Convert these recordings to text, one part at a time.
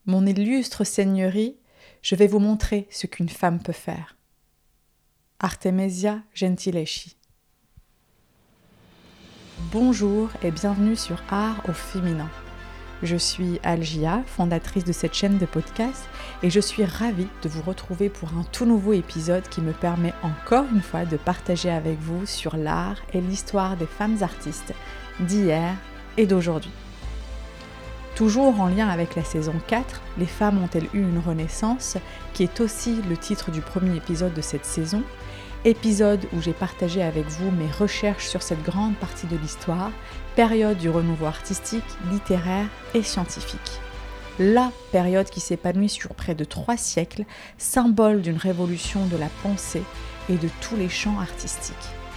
Mon illustre seigneurie, je vais vous montrer ce qu'une femme peut faire. Artemisia Gentileschi. Bonjour et bienvenue sur Art au féminin. Je suis Algia, fondatrice de cette chaîne de podcast, et je suis ravie de vous retrouver pour un tout nouveau épisode qui me permet encore une fois de partager avec vous sur l'art et l'histoire des femmes artistes d'hier et d'aujourd'hui. Toujours en lien avec la saison 4, les femmes ont-elles eu une renaissance, qui est aussi le titre du premier épisode de cette saison, épisode où j'ai partagé avec vous mes recherches sur cette grande partie de l'histoire, période du renouveau artistique, littéraire et scientifique. La période qui s'épanouit sur près de 3 siècles, symbole d'une révolution de la pensée et de tous les champs artistiques.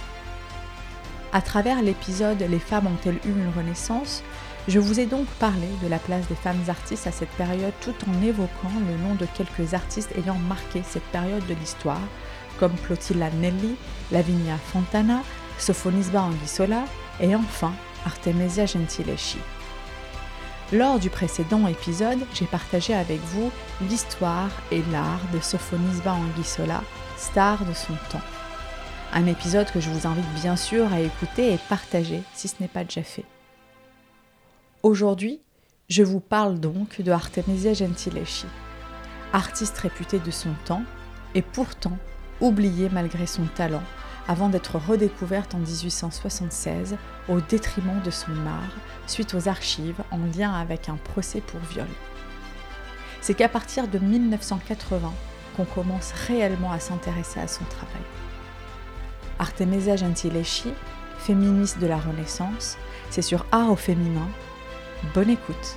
À travers l'épisode « Les femmes ont-elles eu une renaissance ?», je vous ai donc parlé de la place des femmes artistes à cette période tout en évoquant le nom de quelques artistes ayant marqué cette période de l'histoire, comme Plotilde Nelli, Lavinia Fontana, Sophonisba Anguissola et enfin Artemisia Gentileschi. Lors du précédent épisode, j'ai partagé avec vous l'histoire et l'art de Sophonisba Anguissola, star de son temps. Un épisode que je vous invite bien sûr à écouter et partager si ce n'est pas déjà fait. Aujourd'hui, je vous parle donc de Artemisia Gentileschi, artiste réputée de son temps et pourtant oubliée malgré son talent avant d'être redécouverte en 1876 au détriment de son art suite aux archives en lien avec un procès pour viol. C'est qu'à partir de 1980 qu'on commence réellement à s'intéresser à son travail. Artemisia Gentileschi, féministe de la Renaissance, c'est sur Art au féminin. Bonne écoute.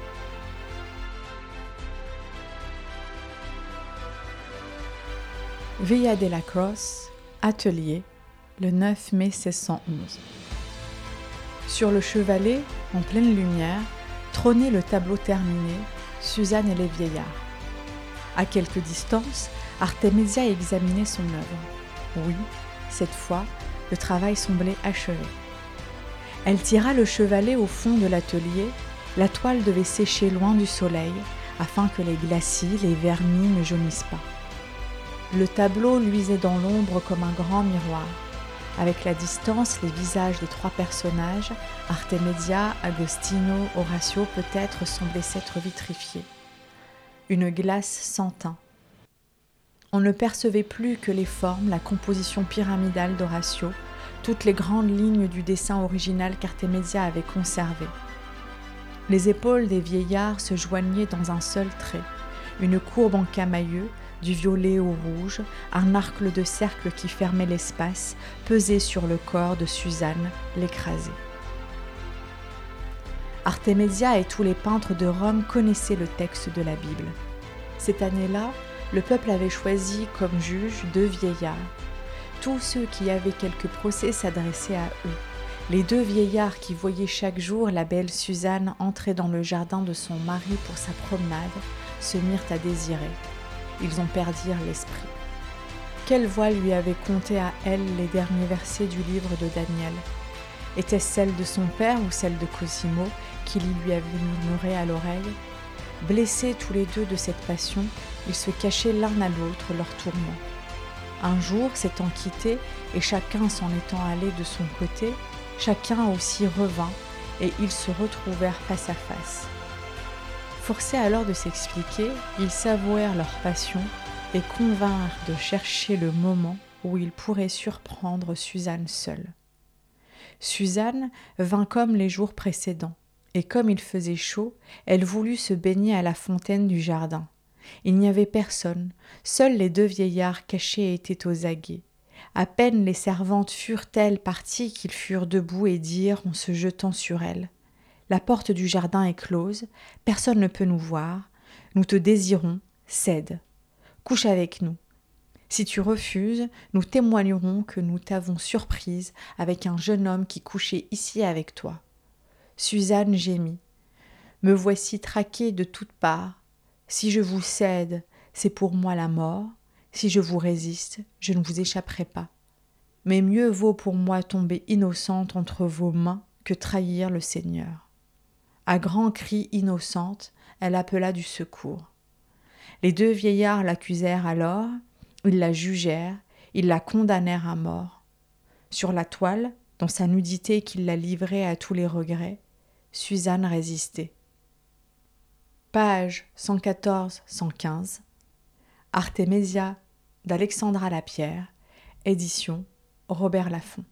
Villa de la Croce, Atelier, le 9 mai 1611. Sur le chevalet, en pleine lumière, trônait le tableau terminé, Suzanne et les vieillards. À quelque distance, Artemisia examinait son œuvre. Oui, cette fois, le travail semblait achevé. Elle tira le chevalet au fond de l'atelier, la toile devait sécher loin du soleil, afin que les glacis, les vernis ne jaunissent pas. Le tableau luisait dans l'ombre comme un grand miroir. Avec la distance, les visages des 3 personnages, Artemisia, Agostino, Horatio peut-être, semblaient s'être vitrifiés. Une glace sans teint. On ne percevait plus que les formes, la composition pyramidale d'Horatio, toutes les grandes lignes du dessin original qu'Artemisia avait conservé. Les épaules des vieillards se joignaient dans un seul trait, une courbe en camailleux, du violet au rouge, un arc de cercle qui fermait l'espace, pesait sur le corps de Suzanne, l'écrasée. Artemisia et tous les peintres de Rome connaissaient le texte de la Bible. Cette année-là, le peuple avait choisi comme juges 2 vieillards. Tous ceux qui avaient quelque procès s'adressaient à eux. Les 2 vieillards qui voyaient chaque jour la belle Suzanne entrer dans le jardin de son mari pour sa promenade se mirent à désirer. Ils en perdirent l'esprit. Quelle voix lui avait conté à elle les derniers versets du livre de Daniel ? Était-ce celle de son père ou celle de Cosimo qui lui avait murmuré à l'oreille ? Blessés tous les 2 de cette passion, ils se cachaient l'un à l'autre leur tourment. Un jour, s'étant quittés et chacun s'en étant allé de son côté, chacun aussi revint et ils se retrouvèrent face à face. Forcés alors de s'expliquer, ils s'avouèrent leur passion et convinrent de chercher le moment où ils pourraient surprendre Suzanne seule. Suzanne vint comme les jours précédents, et comme il faisait chaud, elle voulut se baigner à la fontaine du jardin. Il n'y avait personne, seuls les 2 vieillards cachés étaient aux aguets. À peine les servantes furent-elles parties qu'ils furent debout et dirent en se jetant sur elles : « La porte du jardin est close, personne ne peut nous voir, nous te désirons, cède, couche avec nous. Si tu refuses, nous témoignerons que nous t'avons surprise avec un jeune homme qui couchait ici avec toi. » Suzanne gémit. « Me voici traquée de toutes parts. Si je vous cède, c'est pour moi la mort. Si je vous résiste, je ne vous échapperai pas. Mais mieux vaut pour moi tomber innocente entre vos mains que trahir le Seigneur. » À grands cris innocente, elle appela du secours. Les 2 vieillards l'accusèrent alors, ils la jugèrent, ils la condamnèrent à mort. Sur la toile, dans sa nudité qui la livrait à tous les regrets, Suzanne résistait. Page 114-115. Artémésia d'Alexandra Lapierre, édition Robert Laffont.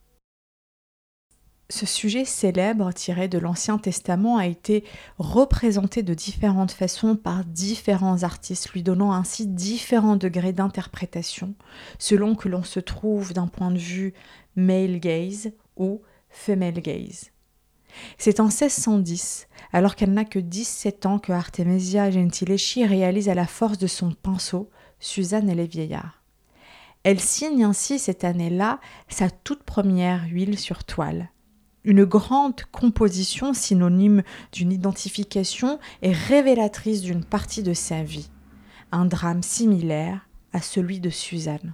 Ce sujet célèbre tiré de l'Ancien Testament a été représenté de différentes façons par différents artistes, lui donnant ainsi différents degrés d'interprétation, selon que l'on se trouve d'un point de vue male gaze ou female gaze. C'est en 1610, alors qu'elle n'a que 17 ans, que Artemisia Gentileschi réalise à la force de son pinceau Suzanne et les vieillards. Elle signe ainsi cette année-là sa toute première huile sur toile. Une grande composition synonyme d'une identification et révélatrice d'une partie de sa vie, un drame similaire à celui de Suzanne.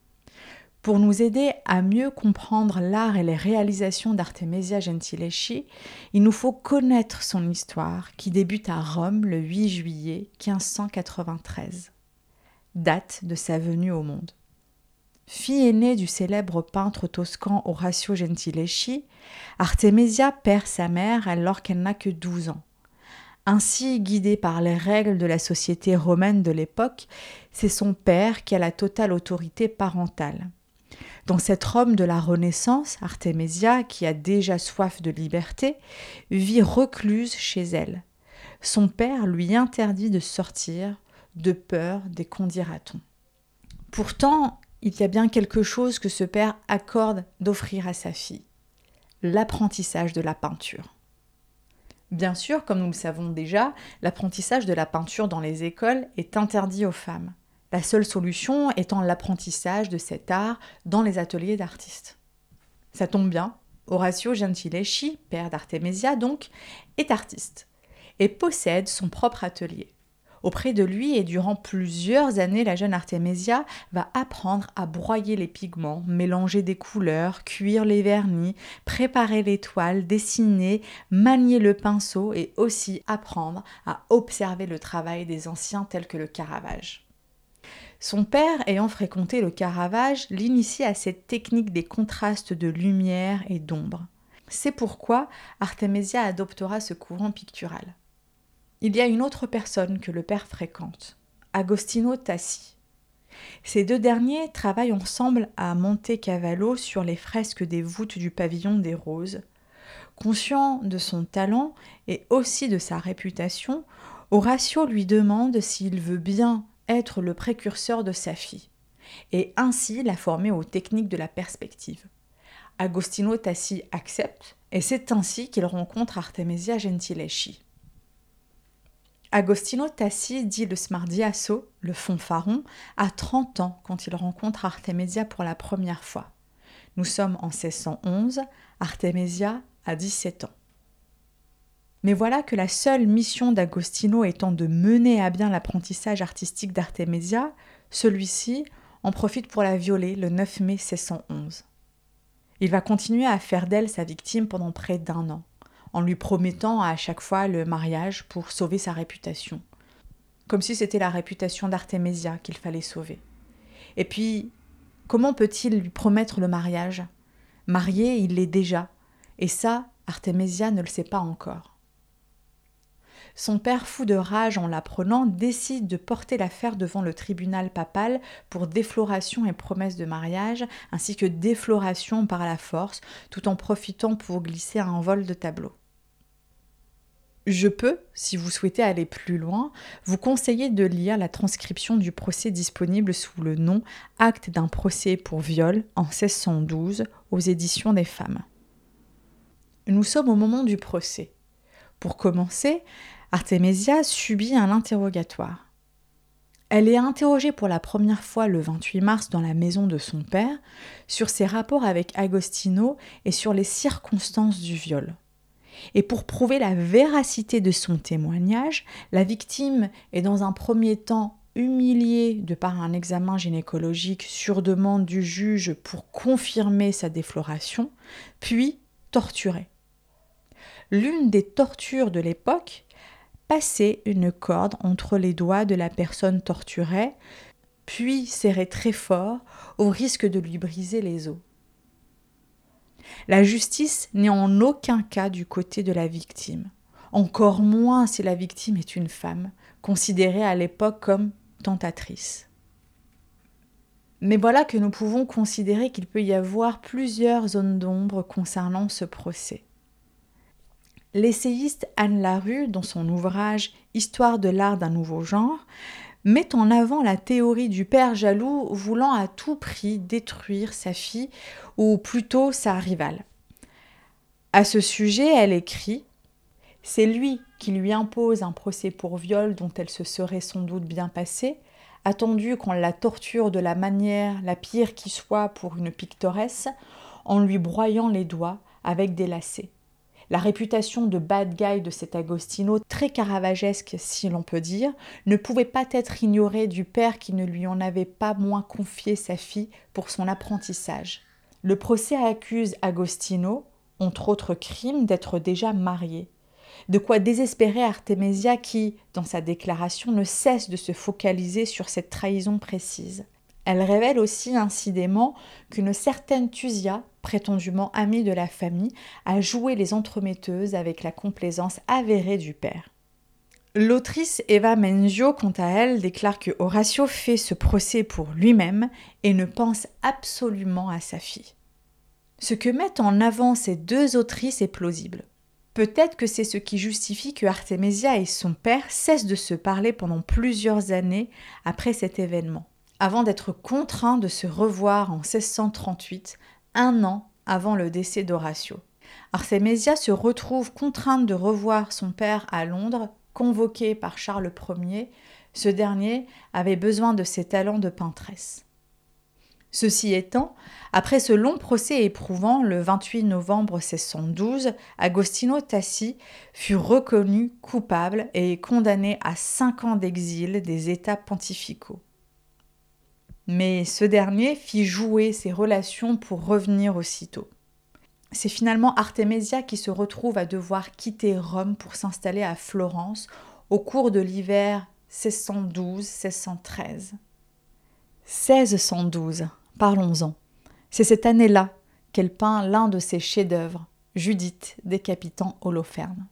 Pour nous aider à mieux comprendre l'art et les réalisations d'Artemisia Gentileschi, il nous faut connaître son histoire qui débute à Rome le 8 juillet 1593, date de sa venue au monde. Fille aînée du célèbre peintre toscan Orazio Gentileschi, Artemisia perd sa mère alors qu'elle n'a que 12 ans. Ainsi, guidée par les règles de la société romaine de l'époque, c'est son père qui a la totale autorité parentale. Dans cette Rome de la Renaissance, Artemisia, qui a déjà soif de liberté, vit recluse chez elle. Son père lui interdit de sortir, de peur des qu'en dira-t-on. Pourtant, il y a bien quelque chose que ce père accorde d'offrir à sa fille, l'apprentissage de la peinture. Bien sûr, comme nous le savons déjà, l'apprentissage de la peinture dans les écoles est interdit aux femmes, la seule solution étant l'apprentissage de cet art dans les ateliers d'artistes. Ça tombe bien, Orazio Gentileschi, père d'Artemisia donc, est artiste et possède son propre atelier. Auprès de lui et durant plusieurs années, la jeune Artemisia va apprendre à broyer les pigments, mélanger des couleurs, cuire les vernis, préparer les toiles, dessiner, manier le pinceau et aussi apprendre à observer le travail des anciens tels que le Caravage. Son père, ayant fréquenté le Caravage, l'initie à cette technique des contrastes de lumière et d'ombre. C'est pourquoi Artemisia adoptera ce courant pictural. Il y a une autre personne que le père fréquente, Agostino Tassi. Ces 2 derniers travaillent ensemble à Montecavallo sur les fresques des voûtes du pavillon des Roses. Conscient de son talent et aussi de sa réputation, Orazio lui demande s'il veut bien être le précurseur de sa fille, et ainsi la former aux techniques de la perspective. Agostino Tassi accepte, et c'est ainsi qu'il rencontre Artemisia Gentileschi. Agostino Tassi, dit le Smardiasso, le fanfaron, a 30 ans quand il rencontre Artemisia pour la première fois. Nous sommes en 1611, Artemisia a 17 ans. Mais voilà que la seule mission d'Agostino étant de mener à bien l'apprentissage artistique d'Artemisia, celui-ci en profite pour la violer le 9 mai 1611. Il va continuer à faire d'elle sa victime pendant près d'1 an, en lui promettant à chaque fois le mariage pour sauver sa réputation. Comme si c'était la réputation d'Artemisia qu'il fallait sauver. Et puis, comment peut-il lui promettre le mariage ? Marié, il l'est déjà, et ça, Artemisia ne le sait pas encore. Son père, fou de rage en l'apprenant, décide de porter l'affaire devant le tribunal papal pour défloration et promesse de mariage, ainsi que défloration par la force, tout en profitant pour glisser un vol de tableau. Je peux, si vous souhaitez aller plus loin, vous conseiller de lire la transcription du procès disponible sous le nom « Acte d'un procès pour viol » en 1612 aux éditions des Femmes. Nous sommes au moment du procès. Pour commencer, Artemisia subit un interrogatoire. Elle est interrogée pour la première fois le 28 mars dans la maison de son père sur ses rapports avec Agostino et sur les circonstances du viol. Et pour prouver la véracité de son témoignage, la victime est dans un premier temps humiliée de par un examen gynécologique sur demande du juge pour confirmer sa défloration, puis torturée. L'une des tortures de l'époque passer une corde entre les doigts de la personne torturée, puis serrer très fort au risque de lui briser les os. La justice n'est en aucun cas du côté de la victime, encore moins si la victime est une femme, considérée à l'époque comme tentatrice. Mais voilà que nous pouvons considérer qu'il peut y avoir plusieurs zones d'ombre concernant ce procès. L'essayiste Anne Larue, dans son ouvrage « Histoire de l'art d'un nouveau genre », met en avant la théorie du père jaloux voulant à tout prix détruire sa fille, ou plutôt sa rivale. À ce sujet, elle écrit « C'est lui qui lui impose un procès pour viol dont elle se serait sans doute bien passée, attendu qu'on la torture de la manière la pire qui soit pour une pictoresse, en lui broyant les doigts avec des lacets. La réputation de bad guy de cet Agostino, très caravagesque si l'on peut dire, ne pouvait pas être ignorée du père qui ne lui en avait pas moins confié sa fille pour son apprentissage. Le procès accuse Agostino, entre autres crimes, d'être déjà marié. De quoi désespérer Artémésia qui, dans sa déclaration, ne cesse de se focaliser sur cette trahison précise. Elle révèle aussi incidemment qu'une certaine Thusia, prétendument amie de la famille, a joué les entremetteuses avec la complaisance avérée du père. L'autrice Eva Menzio, quant à elle, déclare que Horatio fait ce procès pour lui-même et ne pense absolument à sa fille. Ce que mettent en avant ces deux autrices est plausible. Peut-être que c'est ce qui justifie que Artémésia et son père cessent de se parler pendant plusieurs années après cet événement, avant d'être contraints de se revoir en 1638, un an avant le décès d'Horatio. Artémésia se retrouve contrainte de revoir son père à Londres, convoqué par Charles Ier. Ce dernier avait besoin de ses talents de peintresse. Ceci étant, après ce long procès éprouvant, le 28 novembre 1612, Agostino Tassi fut reconnu coupable et condamné à 5 ans d'exil des États pontificaux. Mais ce dernier fit jouer ses relations pour revenir aussitôt. C'est finalement Artémésia qui se retrouve à devoir quitter Rome pour s'installer à Florence au cours de l'hiver 1612-1613. 1612, parlons-en. C'est cette année-là qu'elle peint l'un de ses chefs-d'œuvre, Judith décapitant Holoferne.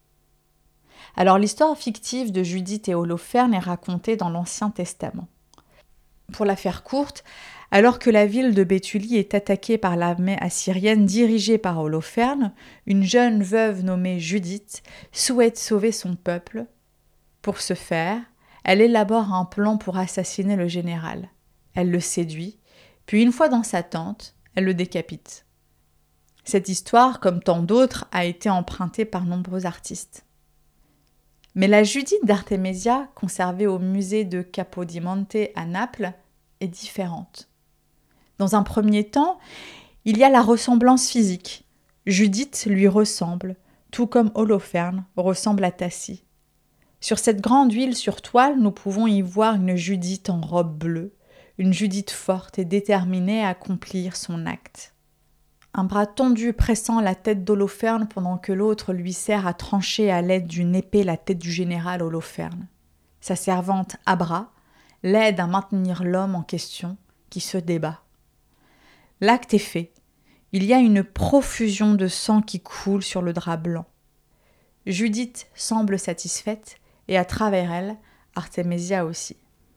Alors l'histoire fictive de Judith et Holoferne est racontée dans l'Ancien Testament. Pour la faire courte, alors que la ville de Béthulie est attaquée par l'armée assyrienne dirigée par Holoferne, une jeune veuve nommée Judith souhaite sauver son peuple. Pour ce faire, elle élabore un plan pour assassiner le général. Elle le séduit, puis une fois dans sa tente, elle le décapite. Cette histoire, comme tant d'autres, a été empruntée par nombreux artistes. Mais la Judith d'Artémésia, conservée au musée de Capodimonte à Naples, est différente. Dans un premier temps, il y a la ressemblance physique. Judith lui ressemble, tout comme Holoferne ressemble à Tassi. Sur cette grande huile sur toile, nous pouvons y voir une Judith en robe bleue, une Judith forte et déterminée à accomplir son acte. Un bras tendu pressant la tête d'Holoferne pendant que l'autre lui sert à trancher à l'aide d'une épée la tête du général Holoferne. Sa servante Abra l'aide à maintenir l'homme en question qui se débat. L'acte est fait. Il y a une profusion de sang qui coule sur le drap blanc. Judith semble satisfaite et à travers elle, Artémésia aussi.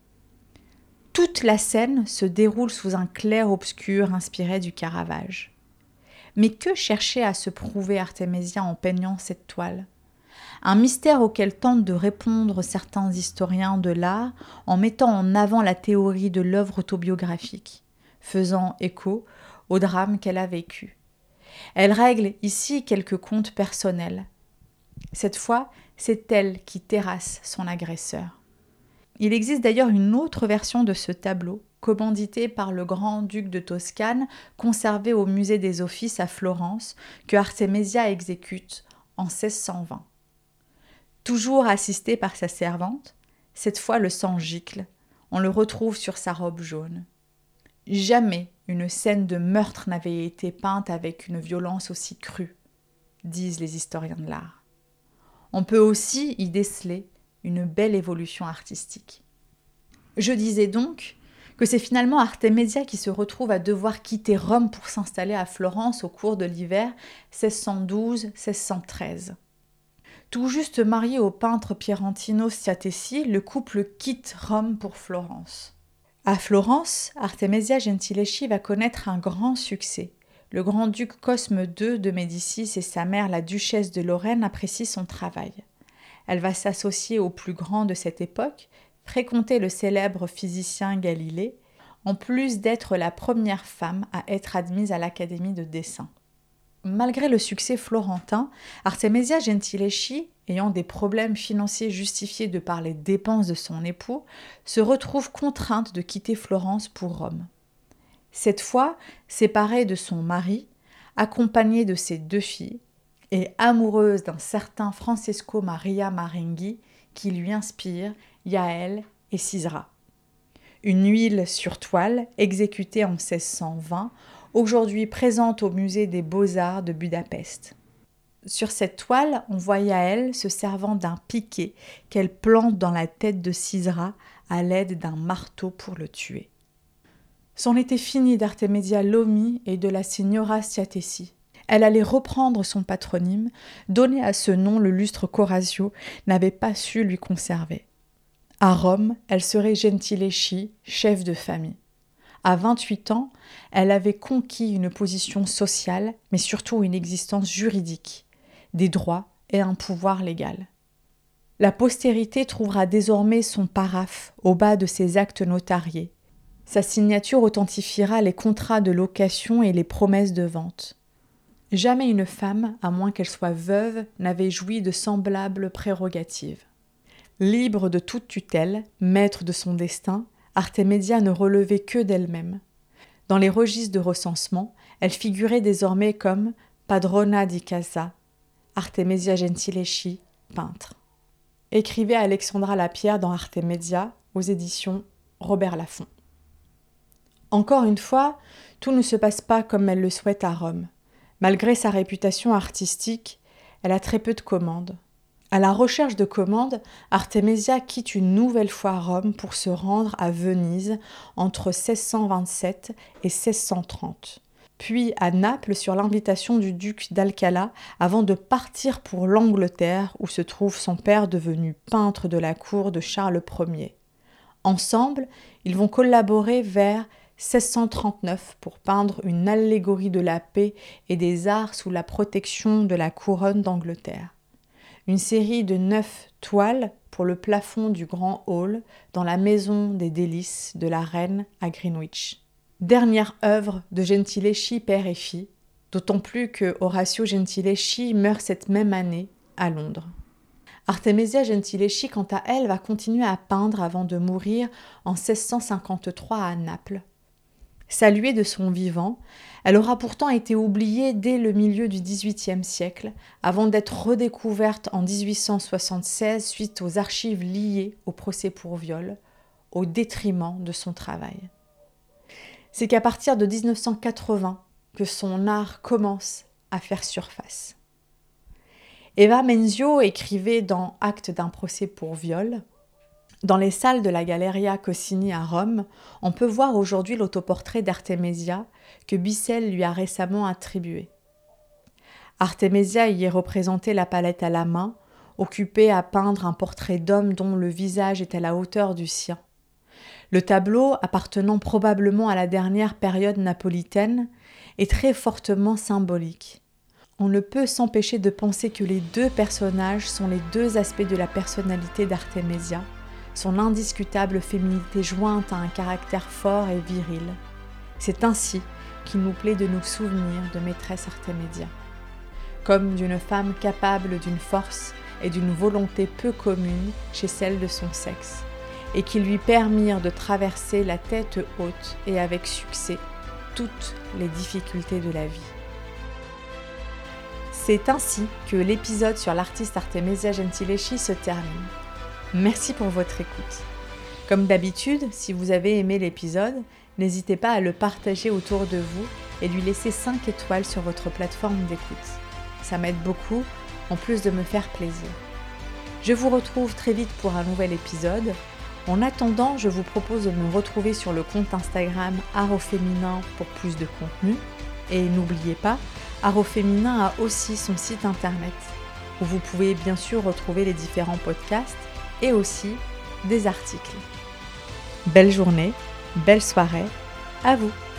Toute la scène se déroule sous un clair-obscur inspiré du Caravage. Mais que cherchait à se prouver Artémésia en peignant cette toile ? Un mystère auquel tentent de répondre certains historiens de l'art en mettant en avant la théorie de l'œuvre autobiographique, faisant écho au drame qu'elle a vécu. Elle règle ici quelques comptes personnels. Cette fois, c'est elle qui terrasse son agresseur. Il existe d'ailleurs une autre version de ce tableau, commandité par le grand-duc de Toscane, conservé au musée des Offices à Florence, que Artémésia exécute en 1620. Toujours assisté par sa servante, cette fois le sang gicle, on le retrouve sur sa robe jaune. Jamais une scène de meurtre n'avait été peinte avec une violence aussi crue, disent les historiens de l'art. on peut aussi y déceler une belle évolution artistique. Je disais donc que c'est finalement Artemisia qui se retrouve à devoir quitter Rome pour s'installer à Florence au cours de l'hiver 1612-1613. Tout juste marié au peintre Pierantino Sciatessi, le couple quitte Rome pour Florence. À Florence, Artemisia Gentileschi va connaître un grand succès. Le grand-duc Cosme II de Médicis et sa mère, la duchesse de Lorraine, apprécient son travail. Elle va s'associer aux plus grands de cette époque, fréquenter le célèbre physicien Galilée, en plus d'être la première femme à être admise à l'Académie de dessin. Malgré le succès florentin, Artemisia Gentileschi, ayant des problèmes financiers justifiés de par les dépenses de son époux, se retrouve contrainte de quitter Florence pour Rome. Cette fois, séparée de son mari, accompagnée de ses 2 filles, et amoureuse d'un certain Francesco Maria Marenghi qui lui inspire Yael et Cisra. Une huile sur toile exécutée en 1620, aujourd'hui présente au musée des Beaux-Arts de Budapest. Sur cette toile, on voit Yael se servant d'un piquet qu'elle plante dans la tête de Cisra à l'aide d'un marteau pour le tuer. C'en était fini d'Artemisia Lomi et de la Signora Sciatessi. Elle allait reprendre son patronyme, donner à ce nom le lustre qu'Orazio n'avait pas su lui conserver. À Rome, elle serait Gentileschi, chef de famille. À 28 ans, elle avait conquis une position sociale, mais surtout une existence juridique, des droits et un pouvoir légal. La postérité trouvera désormais son paraphe au bas de ses actes notariés. Sa signature authentifiera les contrats de location et les promesses de vente. Jamais une femme, à moins qu'elle soit veuve, n'avait joui de semblables prérogatives. Libre de toute tutelle, maître de son destin, Artemisia ne relevait que d'elle-même. Dans les registres de recensement, elle figurait désormais comme padrona di casa, Artemisia Gentileschi, peintre. Écrivait Alexandra Lapierre dans Artemisia, aux éditions Robert Laffont. Encore une fois, tout ne se passe pas comme elle le souhaite à Rome. Malgré sa réputation artistique, elle a très peu de commandes. À la recherche de commandes, Artemisia quitte une nouvelle fois Rome pour se rendre à Venise entre 1627 et 1630, puis à Naples sur l'invitation du duc d'Alcala avant de partir pour l'Angleterre où se trouve son père devenu peintre de la cour de Charles Ier. Ensemble, ils vont collaborer vers 1639 pour peindre une allégorie de la paix et des arts sous la protection de la couronne d'Angleterre. Une série de 9 toiles pour le plafond du grand hall dans la maison des délices de la reine à Greenwich. Dernière œuvre de Gentileschi père et fille, d'autant plus que Orazio Gentileschi meurt cette même année à Londres. Artemisia Gentileschi, quant à elle, va continuer à peindre avant de mourir en 1653 à Naples. Saluée de son vivant, elle aura pourtant été oubliée dès le milieu du XVIIIe siècle, avant d'être redécouverte en 1876 suite aux archives liées au procès pour viol, au détriment de son travail. C'est qu'à partir de 1980 que son art commence à faire surface. Eva Menzio écrivait dans Acte d'un procès pour viol: dans les salles de la Galleria Cossini à Rome, on peut voir aujourd'hui l'autoportrait d'Artemisia que Bissell lui a récemment attribué. Artemisia y est représentée la palette à la main, occupée à peindre un portrait d'homme dont le visage est à la hauteur du sien. Le tableau, appartenant probablement à la dernière période napolitaine, est très fortement symbolique. On ne peut s'empêcher de penser que les 2 personnages sont les 2 aspects de la personnalité d'Artemisia, son indiscutable féminité jointe à un caractère fort et viril. C'est ainsi qu'il nous plaît de nous souvenir de maîtresse Artemisia, comme d'une femme capable d'une force et d'une volonté peu commune chez celle de son sexe, et qui lui permirent de traverser la tête haute et avec succès toutes les difficultés de la vie. C'est ainsi que l'épisode sur l'artiste Artemisia Gentileschi se termine. Merci pour votre écoute. Comme d'habitude, si vous avez aimé l'épisode, n'hésitez pas à le partager autour de vous et lui laisser 5 étoiles sur votre plateforme d'écoute. Ça m'aide beaucoup, en plus de me faire plaisir. Je vous retrouve très vite pour un nouvel épisode. En attendant, je vous propose de me retrouver sur le compte Instagram Art au Féminin pour plus de contenu. Et n'oubliez pas, Art au Féminin a aussi son site internet, où vous pouvez bien sûr retrouver les différents podcasts et aussi des articles. Belle journée, belle soirée, à vous!